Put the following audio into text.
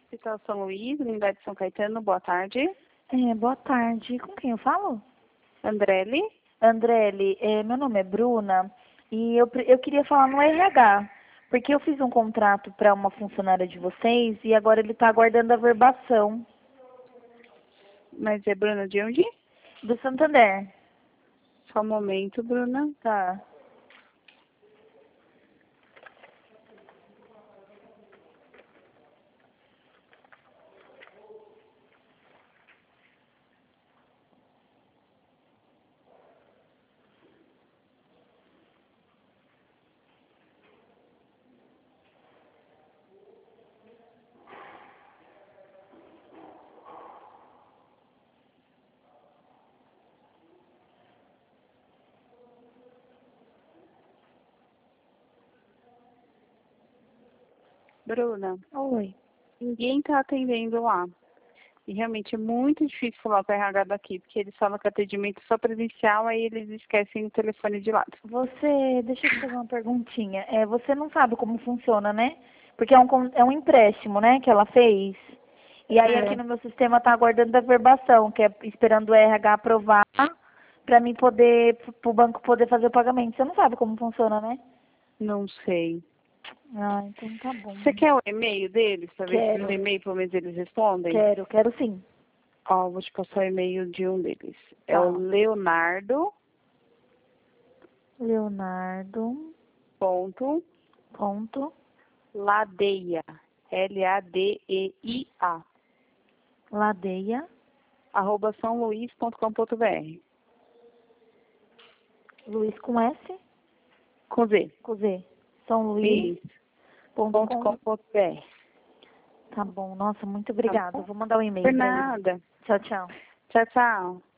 Hospital São Luís, Unidade de São Caetano, boa tarde. Boa tarde. Com quem eu falo? Andrelli? Andrelli, meu nome é Bruna e eu queria falar no RH, porque eu fiz um contrato para uma funcionária de vocês e agora ele está aguardando a verbação Mas é Bruna de onde? do Santander. Só um momento, Bruna. Tá. Bruna, Oi. ninguém está atendendo lá. E realmente é muito difícil falar para o RH daqui, porque eles falam que atendimento é só presencial, aí eles esquecem o telefone de lado. Deixa eu te fazer uma perguntinha. Você não sabe como funciona, né? Porque é um empréstimo, né, que ela fez. E aí aqui no meu sistema está aguardando a verbação, que é esperando o RH aprovar para mim poder, para o banco poder fazer o pagamento. Você não sabe como funciona, né? Não sei. Ah, então tá bom. Você quer o e-mail deles, para ver se no Quero, e-mail pelo menos eles respondem? quero sim. Ó, vou te passar o e-mail de um deles. É o Tá. Leonardo. Leonardo. Ponto Ponto. Ladeia, Ladeia, Ladeia. @saoluiz.com.br. Luiz com S. Com Z. Com Z. São Luís. Isso. Ponto Ponto com. .com.br. Tá bom. Nossa, muito Tá obrigada. bom? Vou mandar um Por e-mail para ele. nada. Tchau, tchau. Tchau, tchau.